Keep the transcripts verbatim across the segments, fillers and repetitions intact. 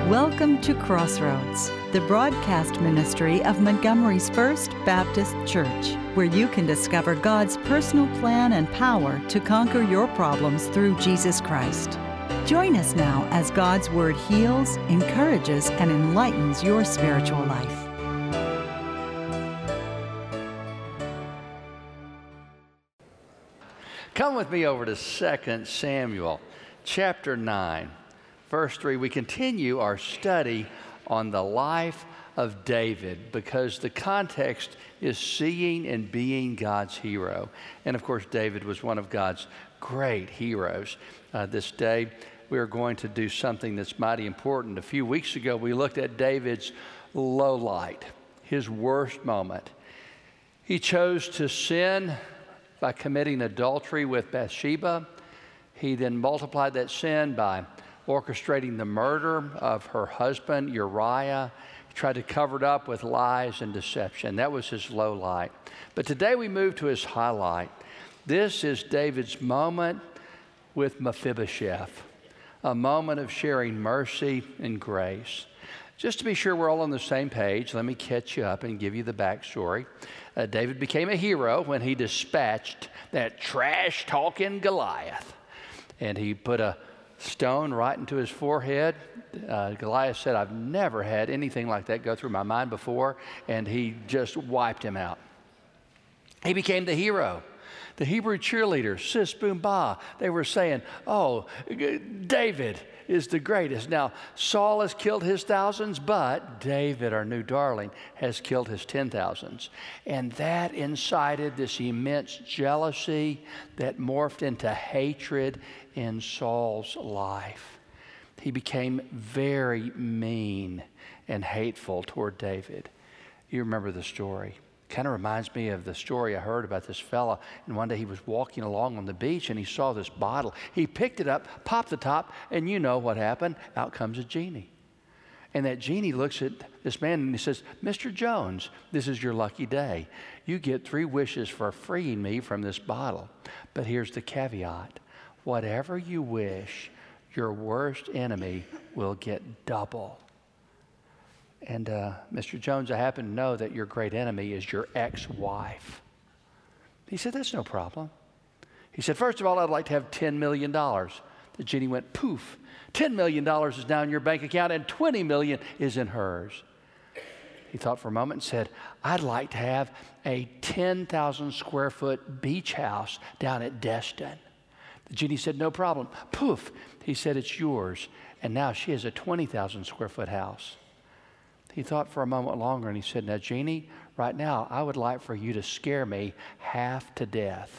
Welcome to Crossroads, the broadcast ministry of Montgomery's First Baptist Church, where you can discover God's personal plan and power to conquer your problems through Jesus Christ. Join us now as God's Word heals, encourages, and enlightens your spiritual life. Come with me over to Second Samuel, chapter nine. Verse three, we continue our study on the life of David because the context is seeing and being God's hero. And of course, David was one of God's great heroes. Uh, this day, we are going to do something that's mighty important. A few weeks ago, we looked at David's low light, his worst moment. He chose to sin by committing adultery with Bathsheba. He then multiplied that sin by orchestrating the murder of her husband, Uriah. He tried to cover it up with lies and deception. That was his low light. But today we move to his highlight. This is David's moment with Mephibosheth, a moment of sharing mercy and grace. Just to be sure we're all on the same page, let me catch you up and give you the backstory. Uh, David became a hero when he dispatched that trash-talking Goliath. And he put a stone right into his forehead. Uh, Goliath said, I've never had anything like that go through my mind before, and he just wiped him out. He became the hero. The Hebrew cheerleaders, Sis Boom Ba, they were saying, oh, David is the greatest. Now, Saul has killed his thousands, but David, our new darling, has killed his ten thousands. And that incited this immense jealousy that morphed into hatred in Saul's life. He became very mean and hateful toward David. You remember the story. Kind of reminds me of the story I heard about this fella. And one day he was walking along on the beach and he saw this bottle. He picked it up, popped the top, and you know what happened. Out comes a genie. And that genie looks at this man and he says, Mister Jones, this is your lucky day. You get three wishes for freeing me from this bottle. But here's the caveat. Whatever you wish, your worst enemy will get double. And uh, Mister Jones, I happen to know that your great enemy is your ex-wife. He said, that's no problem. He said, first of all, I'd like to have ten million dollars. The genie went, poof. ten million dollars is now in your bank account and twenty million dollars is in hers. He thought for a moment and said, I'd like to have a ten thousand square foot beach house down at Destin. The genie said, no problem. Poof. He said, it's yours. And now she has a twenty thousand square foot house. He thought for a moment longer and he said, now, Genie, right now, I would like for you to scare me half to death.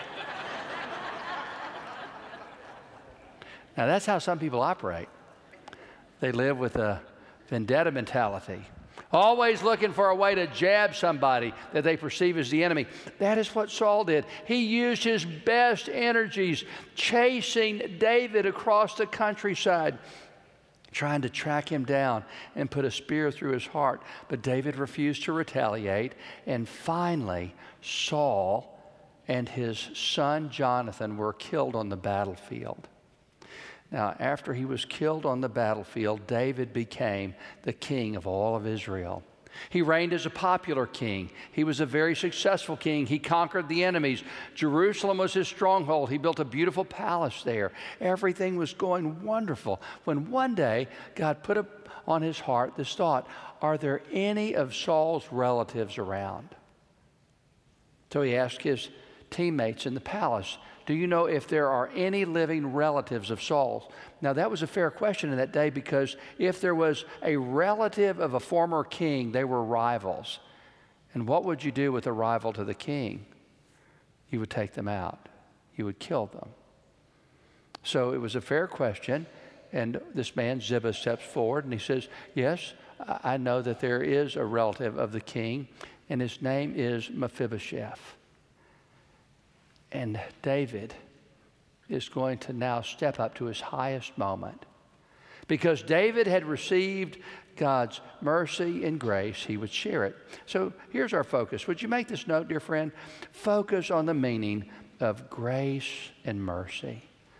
Now, that's how some people operate. They live with a vendetta mentality, always looking for a way to jab somebody that they perceive as the enemy. That is what Saul did. He used his best energies chasing David across the countryside, trying to track him down and put a spear through his heart. But David refused to retaliate. And finally, Saul and his son Jonathan were killed on the battlefield. Now, after he was killed on the battlefield, David became the king of all of Israel. He reigned as a popular king. He was a very successful king. He conquered the enemies. Jerusalem was his stronghold. He built a beautiful palace there. Everything was going wonderful. When one day, God put on his heart this thought, are there any of Saul's relatives around? So he asked his teammates in the palace, do you know if there are any living relatives of Saul's? Now, that was a fair question in that day because if there was a relative of a former king, they were rivals. And what would you do with a rival to the king? You would take them out. You would kill them. So it was a fair question. And this man, Ziba, steps forward and he says, yes, I know that there is a relative of the king, and his name is Mephibosheth. And David is going to now step up to his highest moment. Because David had received God's mercy and grace, he would share it. So here's our focus. Would you make this note, dear friend? Focus on the meaning of grace and mercy.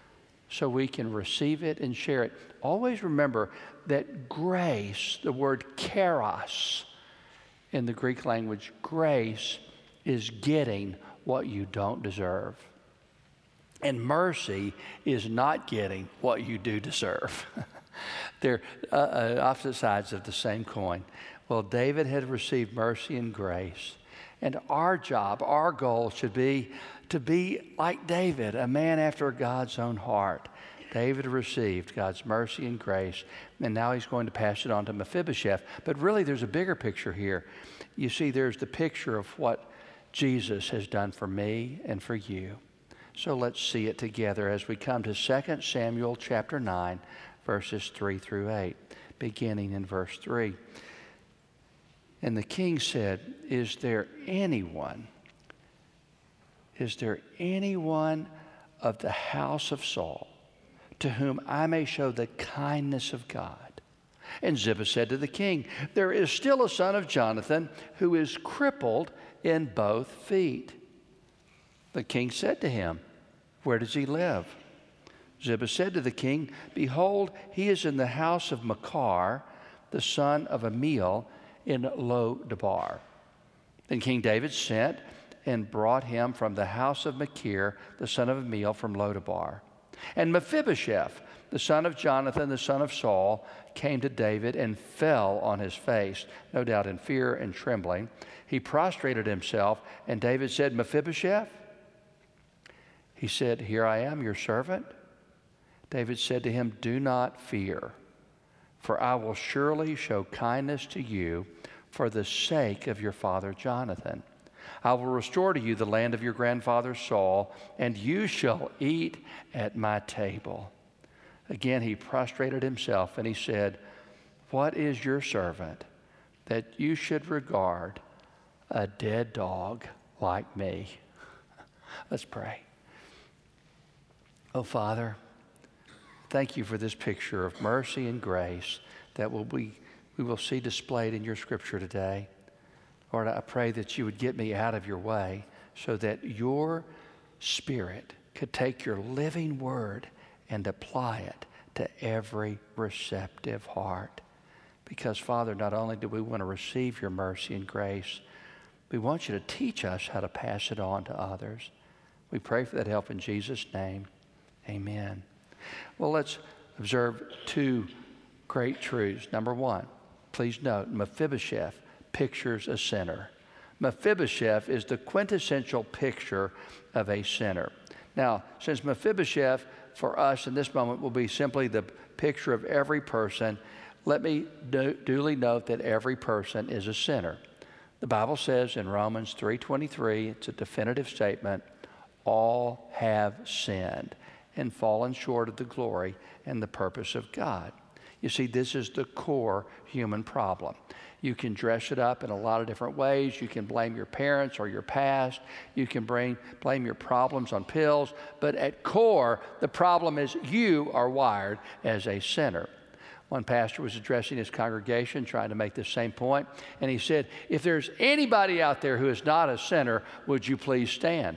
so we can receive it and share it. Always remember that grace, the word charis in the Greek language, grace is getting what you don't deserve. And mercy is not getting what you do deserve. They're uh, uh, opposite sides of the same coin. Well, David had received mercy and grace. And our job, our goal should be to be like David, a man after God's own heart. David received God's mercy and grace, and now he's going to pass it on to Mephibosheth. But really, there's a bigger picture here. You see, there's the picture of what Jesus has done for me and for you. So let's see it together as we come to Second Samuel chapter nine, verses three through eight, beginning in verse three. And the king said, Is there anyone, is there anyone of the house of Saul to whom I may show the kindness of God? And Ziba said to the king, There is still a son of Jonathan who is crippled in both feet. The king said to him, Where does he live? Ziba said to the king, Behold, he is in the house of Machir, the son of Amiel, in Lo-debar. Then King David sent and brought him from the house of Machir, the son of Amiel, from Lo-debar. And Mephibosheth, the son of Jonathan, the son of Saul, came to David and fell on his face, no doubt in fear and trembling. He prostrated himself, and David said, Mephibosheth? He said, Here I am, your servant. David said to him, Do not fear, for I will surely show kindness to you for the sake of your father Jonathan. I will restore to you the land of your grandfather Saul, and you shall eat at my table. Again he prostrated himself, and he said, What is your servant that you should regard a dead dog like me? Let's pray. Oh, Father, thank you for this picture of mercy and grace that will be, we will see displayed in your scripture today. Lord, I pray that you would get me out of your way so that your Spirit could take your living word and apply it to every receptive heart. Because, Father, not only do we want to receive your mercy and grace, we want you to teach us how to pass it on to others. We pray for that help in Jesus' name. Amen. Well, let's observe two great truths. Number one, please note, Mephibosheth pictures a sinner. Mephibosheth is the quintessential picture of a sinner. Now, since Mephibosheth for us in this moment will be simply the picture of every person, let me do, duly note that every person is a sinner. The Bible says in Romans three twenty-three, it's a definitive statement, all have sinned and fallen short of the glory and the purpose of God. You see, this is the core human problem. You can dress it up in a lot of different ways. You can blame your parents or your past. You can bring, blame your problems on pills. But at core, the problem is you are wired as a sinner. One pastor was addressing his congregation, trying to make the same point, and he said, if there's anybody out there who is not a sinner, would you please stand?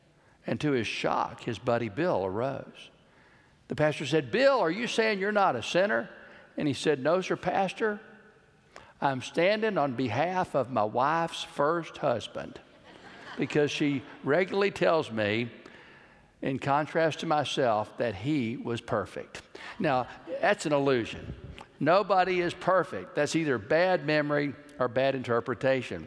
And to his shock, his buddy Bill arose. The pastor said, Bill, are you saying you're not a sinner? And he said, no, sir, pastor. I'm standing on behalf of my wife's first husband because she regularly tells me, in contrast to myself, that he was perfect. Now, that's an illusion. Nobody is perfect. That's either bad memory or bad interpretation.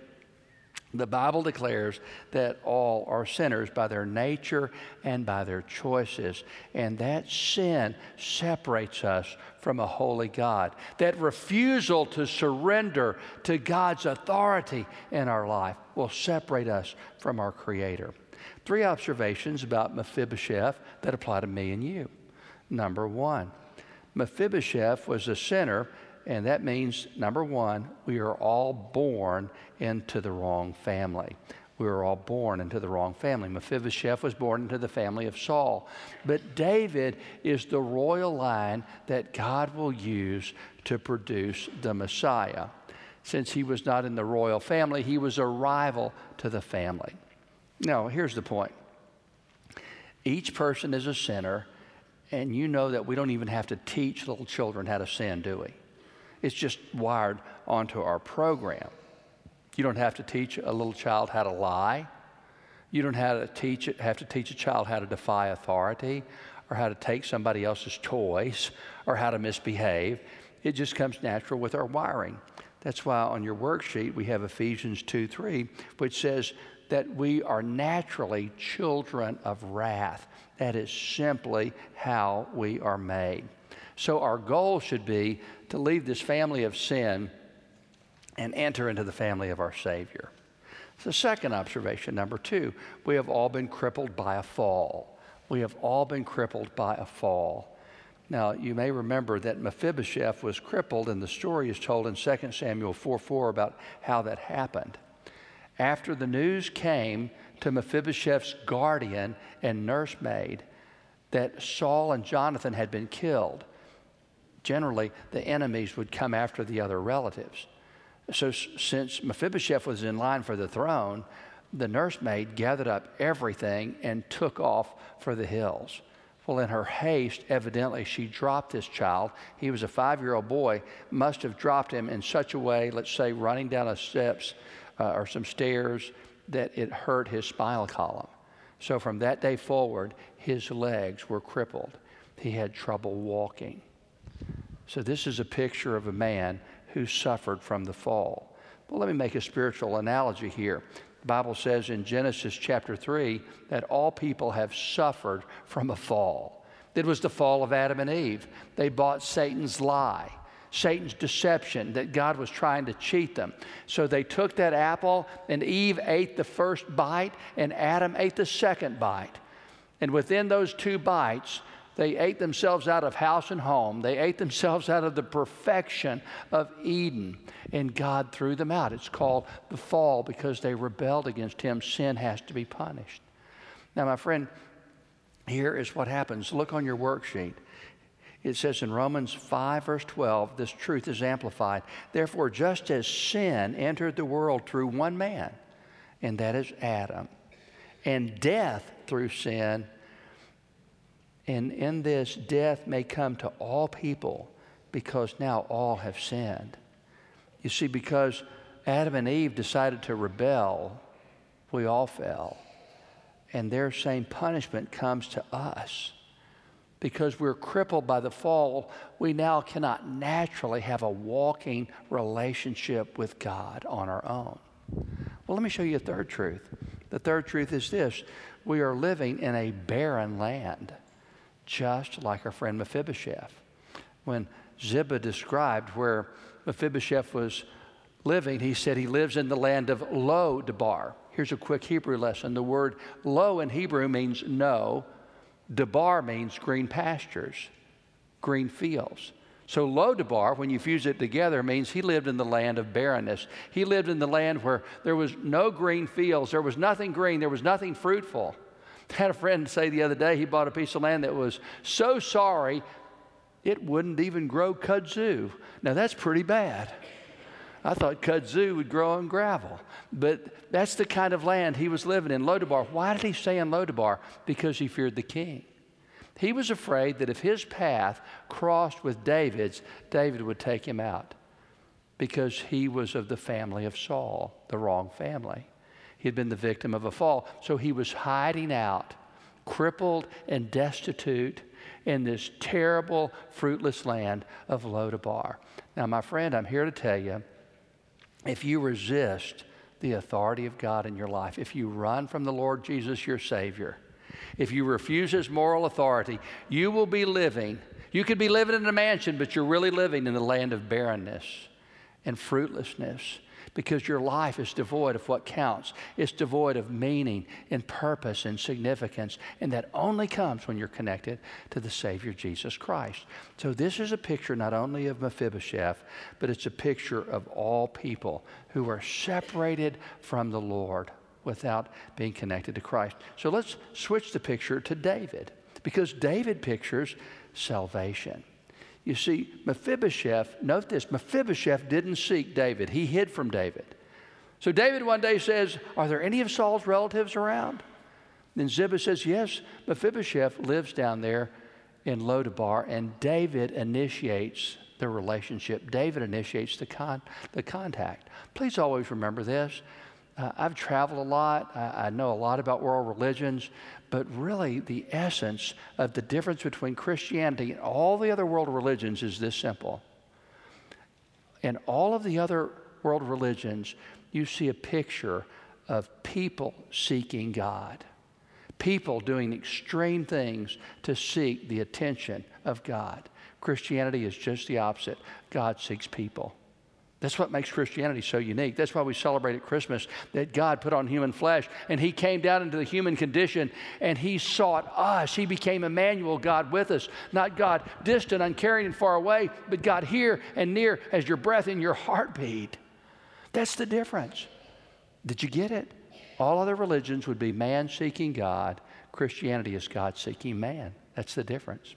The Bible declares that all are sinners by their nature and by their choices. And that sin separates us from a holy God. That refusal to surrender to God's authority in our life will separate us from our Creator. Three observations about Mephibosheth that apply to me and you. Number one, Mephibosheth was a sinner, and that means, number one, we are all born into the wrong family. We were all born into the wrong family. Mephibosheth was born into the family of Saul. But David is the royal line that God will use to produce the Messiah. Since he was not in the royal family, he was a rival to the family. Now, here's the point. Each person is a sinner, And you know that we don't even have to teach little children how to sin, do we? It's just wired onto our program. You don't have to teach a little child how to lie. You don't have to teach it, have to teach a child how to defy authority or how to take somebody else's toys or how to misbehave. It just comes natural with our wiring. That's why on your worksheet we have Ephesians two three, which says that we are naturally children of wrath. That is simply how we are made. So our goal should be to leave this family of sin and enter into the family of our Savior. So second observation, number two, we have all been crippled by a fall. We have all been crippled by a fall. Now, you may remember that Mephibosheth was crippled, and the story is told in Second Samuel four four about how that happened. After the news came to Mephibosheth's guardian and nursemaid that Saul and Jonathan had been killed, generally the enemies would come after the other relatives. So since Mephibosheth was in line for the throne, the nursemaid gathered up everything and took off for the hills. Well, in her haste, evidently, she dropped this child. He was a five-year-old boy, must have dropped him in such a way, let's say running down a steps uh, or some stairs, that it hurt his spinal column. So from that day forward, his legs were crippled. He had trouble walking. So this is a picture of a man who suffered from the fall. Well, let me make a spiritual analogy here. The Bible says in Genesis chapter three that all people have suffered from a fall. It was the fall of Adam and Eve. They bought Satan's lie, Satan's deception that God was trying to cheat them. So they took that apple, and Eve ate the first bite, and Adam ate the second bite. And within those two bites, they ate themselves out of house and home. They ate themselves out of the perfection of Eden, and God threw them out. It's called the fall because they rebelled against Him. Sin has to be punished. Now, my friend, here is what happens. Look on your worksheet. It says in Romans five, verse twelve, this truth is amplified. Therefore, just as sin entered the world through one man, and that is Adam, and death through sin, and in this, death may come to all people because now all have sinned. You see, because Adam and Eve decided to rebel, we all fell. And their same punishment comes to us. Because we're crippled by the fall, we now cannot naturally have a walking relationship with God on our own. Well, let me show you a third truth. The third truth is this: we are living in a barren land, just like our friend Mephibosheth. When Ziba described where Mephibosheth was living, he said he lives in the land of Lo-debar. Here's a quick Hebrew lesson. The word Lo in Hebrew means no. Debar means green pastures, green fields. So Lo-debar, when you fuse it together, means he lived in the land of barrenness. He lived in the land where there was no green fields. There was nothing green. There was nothing fruitful. I had a friend say the other day he bought a piece of land that was so sorry it wouldn't even grow kudzu. Now that's pretty bad. I thought kudzu would grow on gravel. But that's the kind of land he was living in, Lo-debar. Why did he stay in Lo-debar? Because he feared the king. He was afraid that if his path crossed with David's, David would take him out because he was of the family of Saul, the wrong family. He had been the victim of a fall. So he was hiding out, crippled and destitute in this terrible, fruitless land of Lo-debar. Now, my friend, I'm here to tell you, if you resist the authority of God in your life, if you run from the Lord Jesus, your Savior, if you refuse His moral authority, you will be living, you could be living in a mansion, but you're really living in the land of barrenness and fruitlessness, because your life is devoid of what counts. It's devoid of meaning and purpose and significance, and that only comes when you're connected to the Savior Jesus Christ. So this is a picture not only of Mephibosheth, but it's a picture of all people who are separated from the Lord without being connected to Christ. So let's switch the picture to David, because David pictures salvation. You see, Mephibosheth, note this, Mephibosheth didn't seek David. He hid from David. So David one day says, are there any of Saul's relatives around? Then Ziba says, yes, Mephibosheth lives down there in Lodabar, and David initiates the relationship. David initiates the con- the contact. Please always remember this. Uh, I've traveled a lot. I, I know a lot about world religions, but really the essence of the difference between Christianity and all the other world religions is this simple. In all of the other world religions, you see a picture of people seeking God. People doing extreme things to seek the attention of God. Christianity is just the opposite. God seeks people. That's what makes Christianity so unique. That's why we celebrate at Christmas that God put on human flesh and he came down into the human condition and he sought us. He became Emmanuel, God with us. Not God distant, uncaring, and far away, but God here and near as your breath in your heartbeat. That's the difference. Did you get it? All other religions would be man seeking God. Christianity is God seeking man. That's the difference.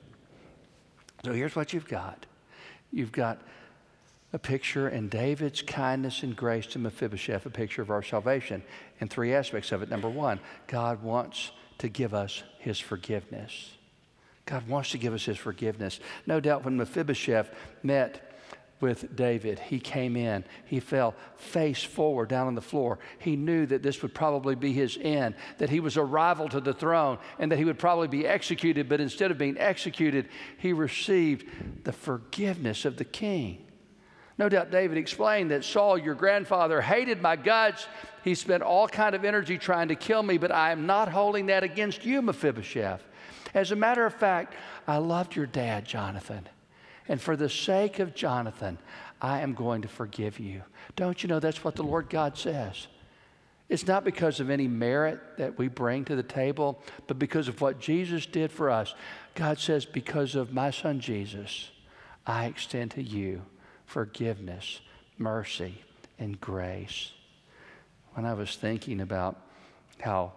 So here's what you've got. You've got a picture in David's kindness and grace to Mephibosheth, a picture of our salvation, and three aspects of it. Number one, God wants to give us his forgiveness. God wants to give us his forgiveness. No doubt when Mephibosheth met with David, he came in, he fell face forward down on the floor. He knew that this would probably be his end, that he was a rival to the throne, and that he would probably be executed, but instead of being executed, he received the forgiveness of the king. No doubt David explained that Saul, your grandfather, hated my guts. He spent all kind of energy trying to kill me, but I am not holding that against you, Mephibosheth. As a matter of fact, I loved your dad, Jonathan. And for the sake of Jonathan, I am going to forgive you. Don't you know that's what the Lord God says? It's not because of any merit that we bring to the table, but because of what Jesus did for us. God says, because of my son Jesus, I extend to you forgiveness, mercy, and grace. When I was thinking about how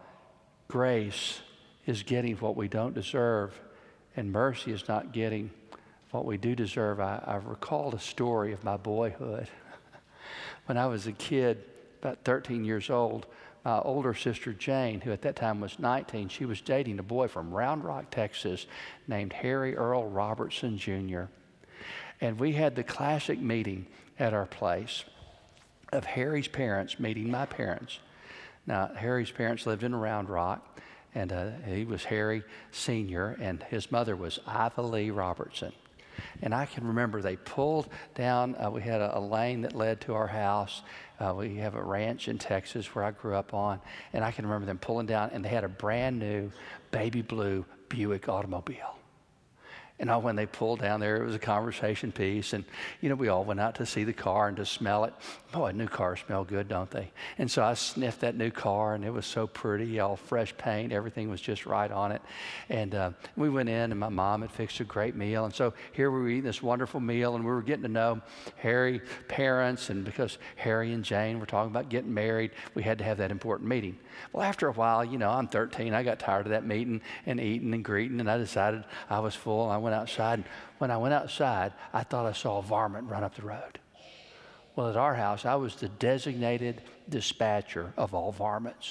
grace is getting what we don't deserve and mercy is not getting what we do deserve, I, I recalled a story of my boyhood. When I was a kid, about thirteen years old, my older sister Jane, who at that time was nineteen, she was dating a boy from Round Rock, Texas, named Harry Earl Robertson Junior And we had the classic meeting at our place of Harry's parents meeting my parents. Now, Harry's parents lived in Round Rock, and uh, he was Harry Senior, and his mother was Iva Lee Robertson. And I can remember they pulled down, uh, we had a, a lane that led to our house. Uh, we have a ranch in Texas where I grew up on. And I can remember them pulling down, and they had a brand new baby blue Buick automobile. And oh, when they pulled down there, it was a conversation piece. And, you know, we all went out to see the car and to smell it. Boy, new cars smell good, don't they? And so I sniffed that new car, and it was so pretty, all fresh paint. Everything was just right on it. And uh, we went in, and my mom had fixed a great meal. And so here we were eating this wonderful meal, and we were getting to know Harry's parents. And because Harry and Jane were talking about getting married, we had to have that important meeting. Well, after a while, you know, I'm thirteen. I got tired of that meeting and eating and greeting, and I decided I was full. I went outside. And when I went outside, I thought I saw a varmint run up the road. Well, at our house, I was the designated dispatcher of all varmints.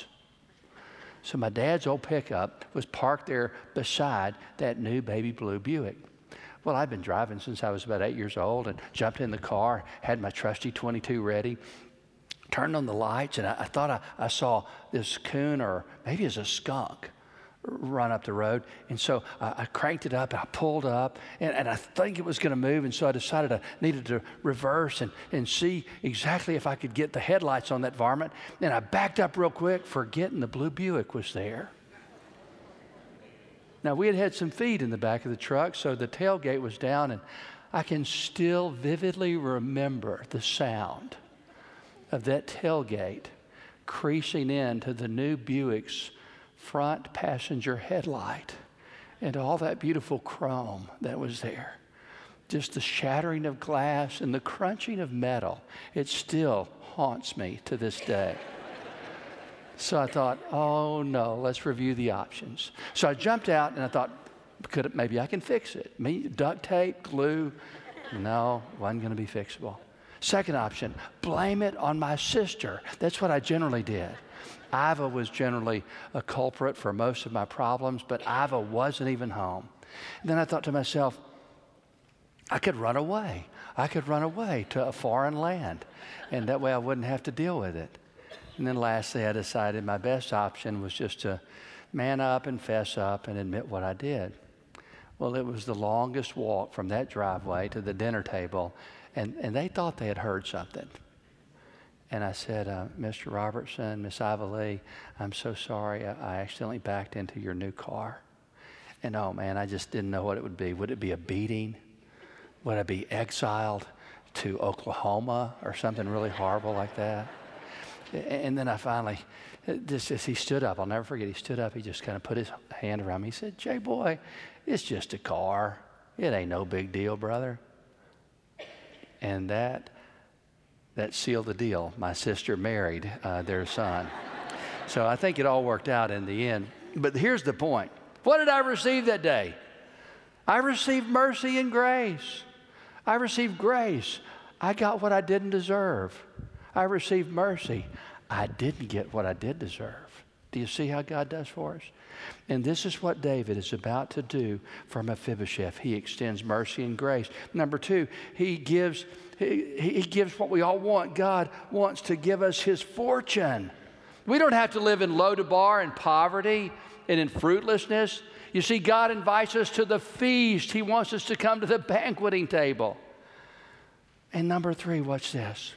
So my dad's old pickup was parked there beside that new baby blue Buick. Well, I'd been driving since I was about eight years old and jumped in the car, had my trusty twenty-two ready, turned on the lights, and I, I thought I, I saw this coon, or maybe it's a skunk, run up the road. And so uh, I cranked it up, and I pulled up, and, and I think it was going to move, and so I decided I needed to reverse and, and see exactly if I could get the headlights on that varmint. And I backed up real quick, forgetting the blue Buick was there. Now, we had had some feed in the back of the truck, so the tailgate was down, and I can still vividly remember the sound of that tailgate creasing into the new Buick's front passenger headlight and all that beautiful chrome that was there. Just the shattering of glass and the crunching of metal. It still haunts me to this day. So I thought, oh no, let's review the options. So I jumped out and I thought, could it, maybe I can fix it. Me, duct tape, glue, no, wasn't going to be fixable. Second option, blame it on my sister. That's what I generally did. Iva was generally a culprit for most of my problems, but Iva wasn't even home. And then I thought to myself, I could run away. I could run away to a foreign land, and that way I wouldn't have to deal with it. And then lastly, I decided my best option was just to man up and fess up and admit what I did. Well, it was the longest walk from that driveway to the dinner table, and, and they thought they had heard something. And I said, uh, Mister Robertson, Miss Iva Lee, I'm so sorry. I, I accidentally backed into your new car. And oh, man, I just didn't know what it would be. Would it be a beating? Would I be exiled to Oklahoma or something really horrible like that? And then I finally, just as he stood up, I'll never forget, he stood up, he just kind of put his hand around me. He said, Jay boy, it's just a car. It ain't no big deal, brother. And that that sealed the deal. My sister married uh, their son. So I think it all worked out in the end. But here's the point. What did I receive that day? I received mercy and grace. I received grace. I got what I didn't deserve. I received mercy. I didn't get what I did deserve. Do you see how God does for us? And this is what David is about to do for Mephibosheth. He extends mercy and grace. Number two, he gives, he, he gives what we all want. God wants to give us his fortune. We don't have to live in Lodabar and poverty and in fruitlessness. You see, God invites us to the feast. He wants us to come to the banqueting table. And number three, watch this.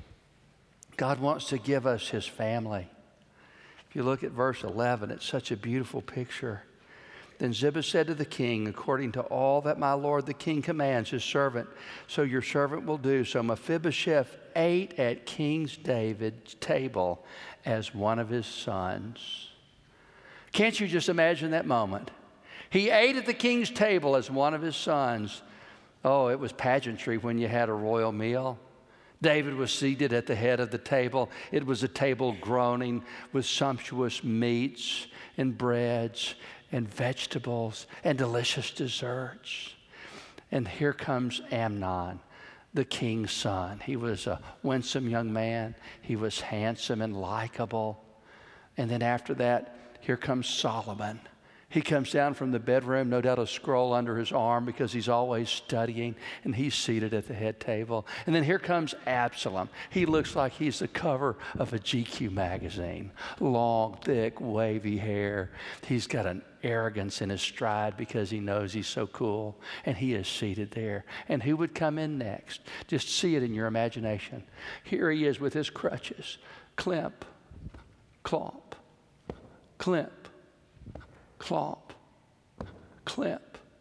God wants to give us his family. If you look at verse eleven, it's such a beautiful picture. Then Ziba said to the king, according to all that my lord the king commands his servant, so your servant will do. So Mephibosheth ate at King David's table as one of his sons. Can't you just imagine that moment? He ate at the king's table as one of his sons. Oh, it was pageantry when you had a royal meal. David was seated at the head of the table. It was a table groaning with sumptuous meats and breads and vegetables and delicious desserts. And here comes Amnon, the king's son. He was a winsome young man. He was handsome and likable. And then after that, here comes Solomon. He comes down from the bedroom, no doubt a scroll under his arm because he's always studying, and he's seated at the head table. And then here comes Absalom. He looks like he's the cover of a G Q magazine. Long, thick, wavy hair. He's got an arrogance in his stride because he knows he's so cool, and he is seated there. And who would come in next? Just see it in your imagination. Here he is with his crutches. Climp, clomp, climp. Clomp, climp,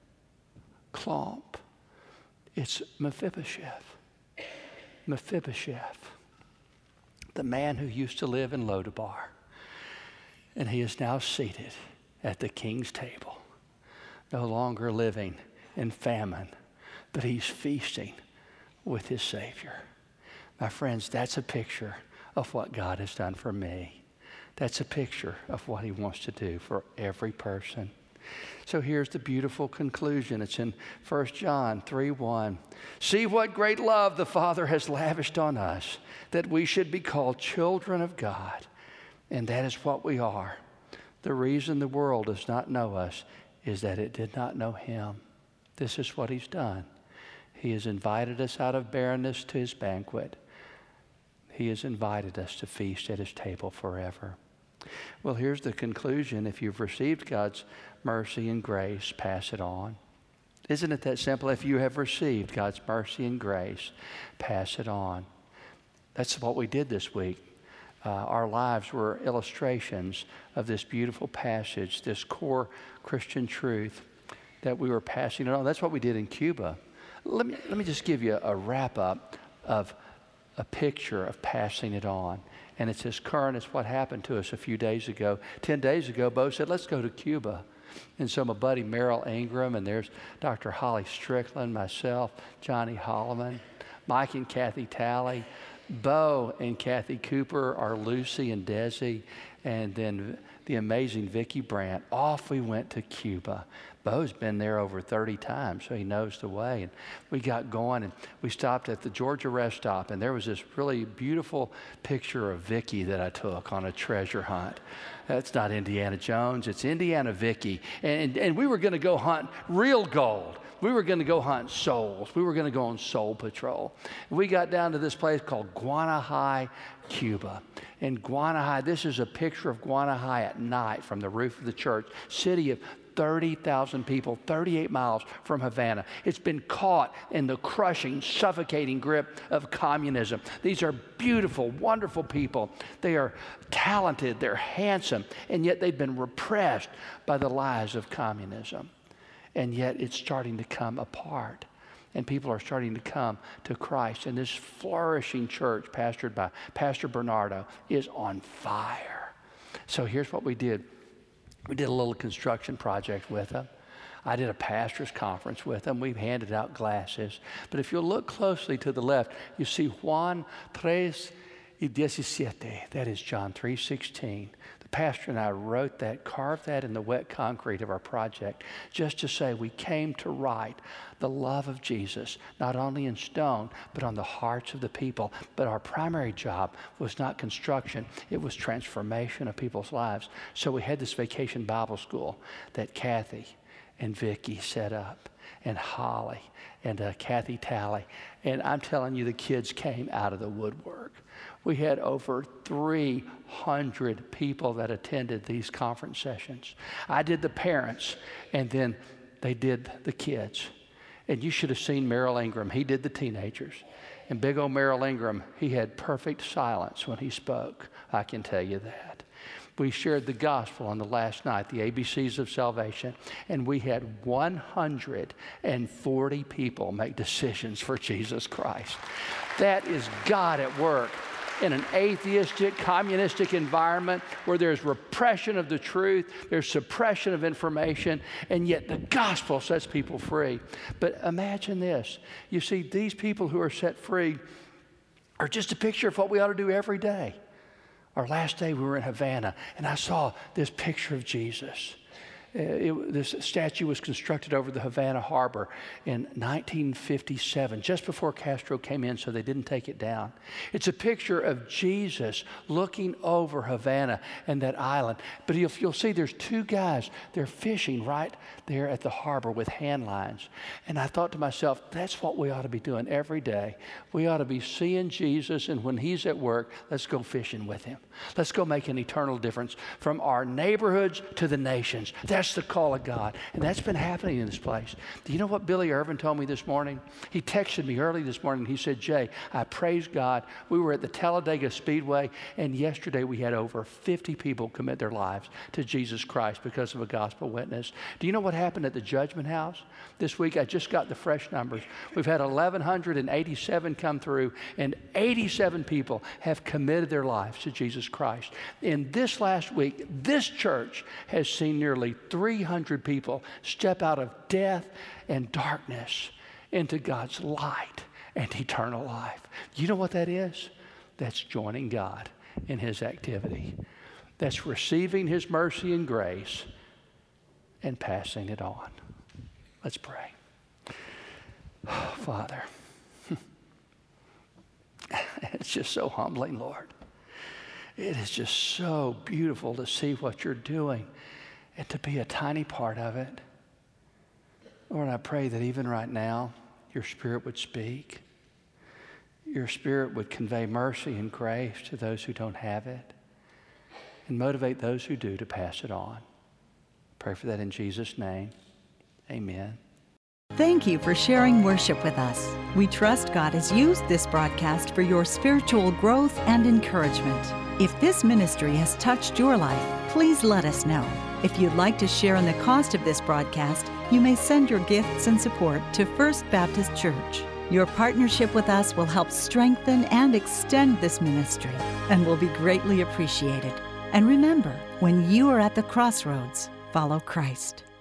clomp. It's Mephibosheth. Mephibosheth, the man who used to live in Lodabar. And he is now seated at the king's table, no longer living in famine, but he's feasting with his Savior. My friends, that's a picture of what God has done for me. That's a picture of what he wants to do for every person. So here's the beautiful conclusion. It's in First John three one. See what great love the Father has lavished on us, that we should be called children of God. And that is what we are. The reason the world does not know us is that it did not know him. This is what he's done. He has invited us out of barrenness to his banquet. He has invited us to feast at his table forever. Well, here's the conclusion. If you've received God's mercy and grace, pass it on. Isn't it that simple? If you have received God's mercy and grace, pass it on. That's what we did this week. Uh, our lives were illustrations of this beautiful passage, this core Christian truth that we were passing it on. That's what we did in Cuba. Let me, let me just give you a wrap-up of a picture of passing it on. And it's as current as what happened to us a few days ago. Ten days ago, Bo said, let's go to Cuba. And so my buddy Merrill Ingram, and there's Doctor Holly Strickland, myself, Johnny Holloman, Mike and Kathy Talley, Bo and Kathy Cooper, our Lucy and Desi, and then the amazing Vicki Brandt. Off we went to Cuba. Bo's been there over thirty times, so he knows the way. And we got going, and we stopped at the Georgia rest stop, and there was this really beautiful picture of Vicki that I took on a treasure hunt. That's not Indiana Jones, it's Indiana Vicki. And, and we were going to go hunt real gold. We were going to go hunt souls. We were going to go on soul patrol. We got down to this place called Guanajay, Cuba. In Guanajay, this is a picture of Guanajay at night from the roof of the church, city of thirty thousand people, thirty-eight miles from Havana. It's been caught in the crushing, suffocating grip of communism. These are beautiful, wonderful people. They are talented, they're handsome, and yet they've been repressed by the lies of communism. And yet it's starting to come apart. And people are starting to come to Christ. And this flourishing church, pastored by Pastor Bernardo, is on fire. So here's what we did. We did a little construction project with them. I did a pastor's conference with them. We handed out glasses. But if you look closely to the left, you see Juan tres y diecisiete. That is John three sixteen. The pastor and I wrote that, carved that in the wet concrete of our project, just to say we came to write the love of Jesus, not only in stone, but on the hearts of the people. But our primary job was not construction, it was transformation of people's lives. So we had this vacation Bible school that Kathy and Vicki set up, and Holly and uh, Kathy Talley. And I'm telling you, the kids came out of the woodwork. We had over three hundred people that attended these conference sessions. I did the parents, and then they did the kids. And you should have seen Merrill Ingram. He did the teenagers. And big old Merrill Ingram, he had perfect silence when he spoke. I can tell you that. We shared the gospel on the last night, the A B Cs of salvation, and we had one hundred forty people make decisions for Jesus Christ. That is God at work in an atheistic, communistic environment where there's repression of the truth, there's suppression of information, and yet the gospel sets people free. But imagine this. You see, these people who are set free are just a picture of what we ought to do every day. Our last day we were in Havana, and I saw this picture of Jesus. Uh, it, this statue was constructed over the Havana harbor in nineteen fifty-seven, just before Castro came in, so they didn't take it down. It's a picture of Jesus looking over Havana and that island. But if you'll see, there's two guys. They're fishing right there at the harbor with hand lines. And I thought to myself, that's what we ought to be doing every day. We ought to be seeing Jesus, and when he's at work, let's go fishing with him. Let's go make an eternal difference from our neighborhoods to the nations. That's That's the call of God. And that's been happening in this place. Do you know what Billy Irvin told me this morning? He texted me early this morning. He said, Jay, I praise God. We were at the Talladega Speedway, and yesterday we had over fifty people commit their lives to Jesus Christ because of a gospel witness. Do you know what happened at the Judgment House? This week, I just got the fresh numbers. We've had one thousand one hundred eighty-seven come through, and eighty-seven people have committed their lives to Jesus Christ. In this last week, this church has seen nearly three hundred people step out of death and darkness into God's light and eternal life. You know what that is? That's joining God in his activity. That's receiving his mercy and grace and passing it on. Let's pray. Oh, Father, it's just so humbling, Lord. It is just so beautiful to see what you're doing and to be a tiny part of it. Lord, I pray that even right now, your Spirit would speak. Your Spirit would convey mercy and grace to those who don't have it and motivate those who do to pass it on. Pray for that in Jesus' name. Amen. Thank you for sharing worship with us. We trust God has used this broadcast for your spiritual growth and encouragement. If this ministry has touched your life, please let us know. If you'd like to share in the cost of this broadcast, you may send your gifts and support to First Baptist Church. Your partnership with us will help strengthen and extend this ministry and will be greatly appreciated. And remember, when you are at the crossroads, follow Christ.